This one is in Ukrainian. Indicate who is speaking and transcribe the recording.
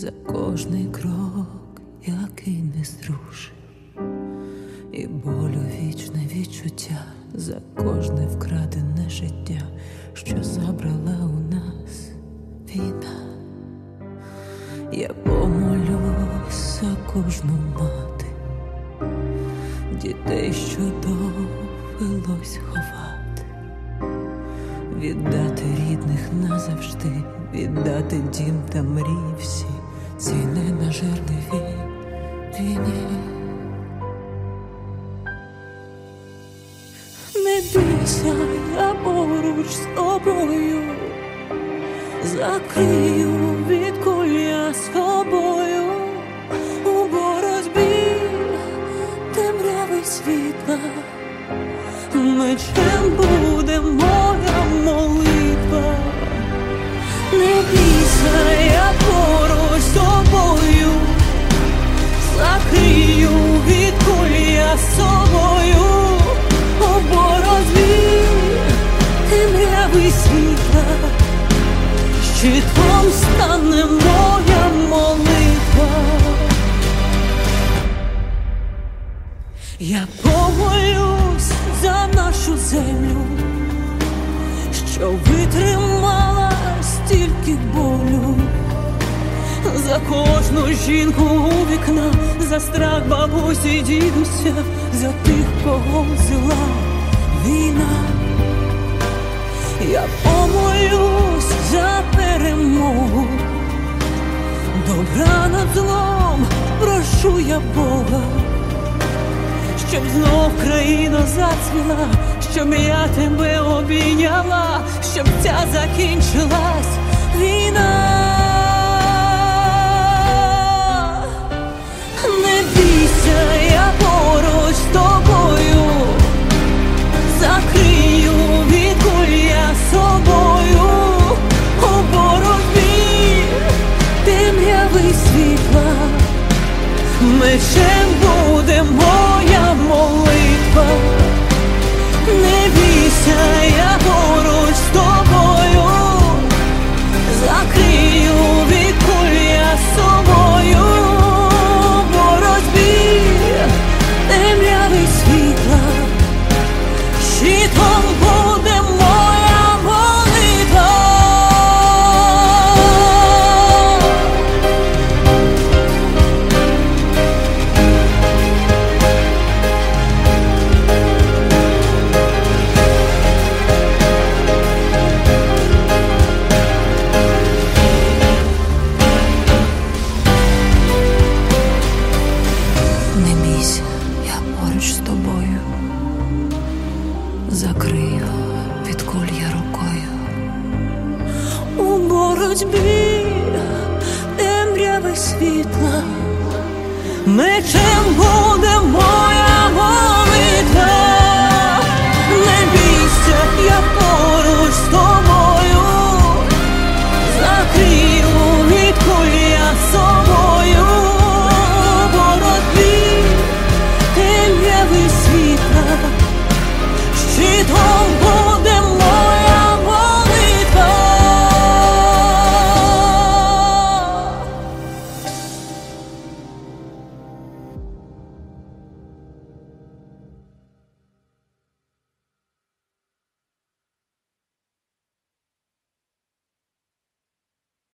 Speaker 1: за кожний крок, який не зрушив, і болю вічне відчуття за кожне вкрадене життя, що забрала у нас війна. Я помолюсь за кожну мати, дітей, що довелось ховати, віддати рідних назавжди, віддати дім та мрії всі цій ненажерливій війні. Не бійся, я поруч з тобою, закрию від куль я собою, у боротьбі темряви світла, мечем буде моя молитва. Не бійся, я поруч з тобою, закрию від куль я собою, у боротьбі темряви світла, щитом стане моя молитва. Я помолюсь за нашу землю, що витримала стільки болю, за кожну жінку у вікна, за страх бабусі, дідуся, за тих, кого взяла війна. Я помолюсь за перемогу, добра над злом, прошу я Бога, щоб знов країна зацвіла, щоб я тебе обійняла, щоб ця закінчилась війна. Не бійся, я поруч з тобою, закрию від куль я собою, у боротьбі темряви світла, мечем буде моя молитва. Не бійся, я поруч з тобою, закрию від куль я собою, у боротьбі темряви світла, щитом буде моя молитва. Не бійся, я поруч з тобою, закрию від куль я рукою, у боротьбі темряви світла, мечем